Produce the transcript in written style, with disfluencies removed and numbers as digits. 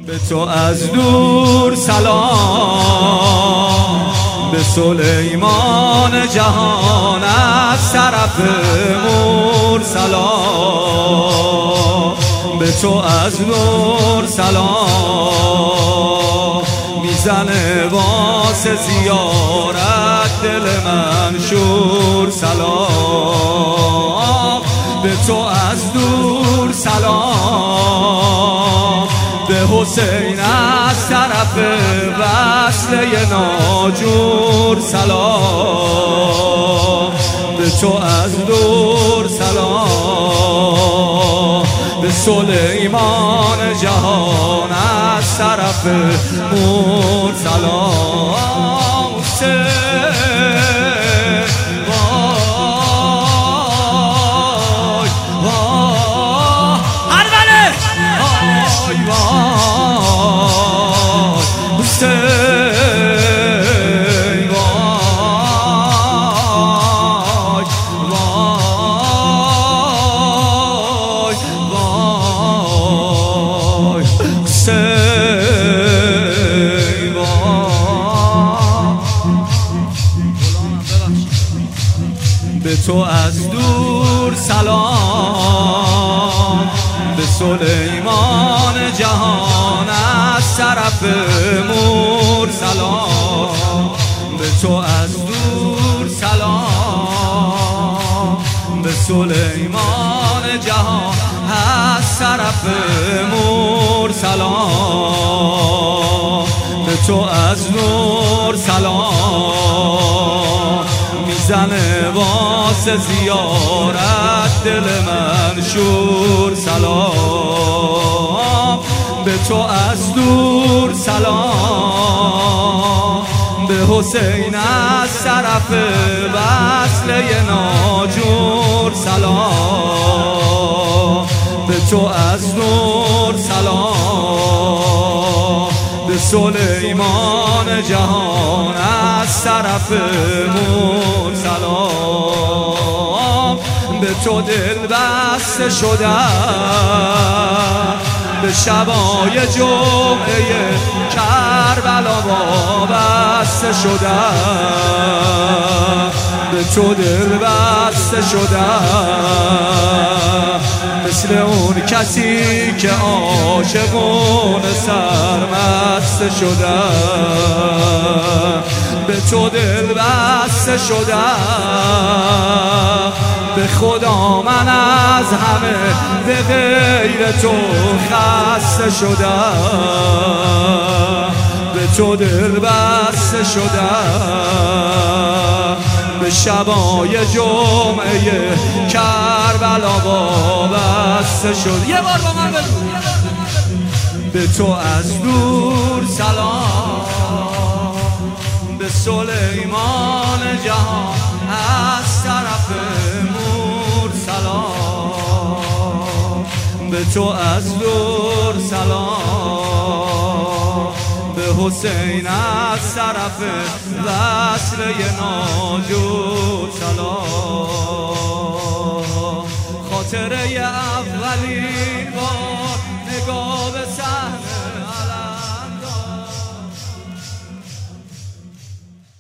به تو از دور سلام، به سلیمان جهان از طرف مور سلام. به تو از نور سلام، میزنه واسه زیارت دل منشور سلام. به تو از دور سلام، به حسین از طرف وصله ناجور سلام. به تو از دور سلام، به سلیمان جهان از طرف مور سلام. به تو از دور سلام، به سلیمان جهان از طرف مور سلام. به تو از دور سلام، به سلیمان جهان از طرف مور سلام. به تو از نور سلام، میزنه واسه زیارت دل منشور سلام. به تو از دور سلام، به حسین از طرف وصله ناجور سلام. به تو از نور سلام، به سلیمان جهان از طرف مور سلام. به تو دل بسته شدم، به شبای جمعه کربلا وابسته شدم. به تو دل بسته شدم، مثل اون کسی که عاشقون سرمست شدم. به تو دل بسته شدم، به خدا من از همه به غیر تو خسته شدم. به تو دل بسته شدم، به شبای جمعه کربلا وابسته شد. یه بار با من بگو. به تو از دور سلام، به سلیمان جهان از طرف مور سلام. به تو از دور سلام، به حسین از طرف وصله ناجور سلام. خاطره اولین بار نگاه به